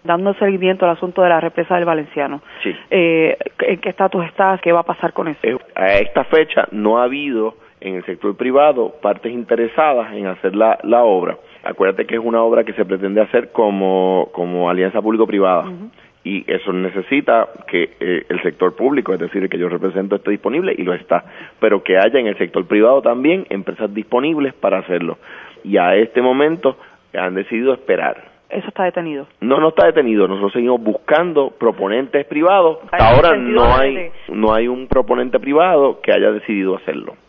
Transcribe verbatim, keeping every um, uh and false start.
dando seguimiento al asunto de la represa del Valenciano. Sí. Eh, ¿En qué estatus está? ¿Qué va a pasar con eso? Eh, a esta fecha no ha habido en el sector privado partes interesadas en hacer la, la obra. Acuérdate que es una obra que se pretende hacer como, como alianza público-privada. Uh-huh. Y eso necesita que eh, el sector público, es decir, el que yo represento, esté disponible, y lo está, pero que haya en el sector privado también empresas disponibles para hacerlo. Y a este momento han decidido esperar. ¿Eso está detenido? No, no está detenido. Nosotros seguimos buscando proponentes privados. Hasta ahora no hay, no hay un proponente privado que haya decidido hacerlo.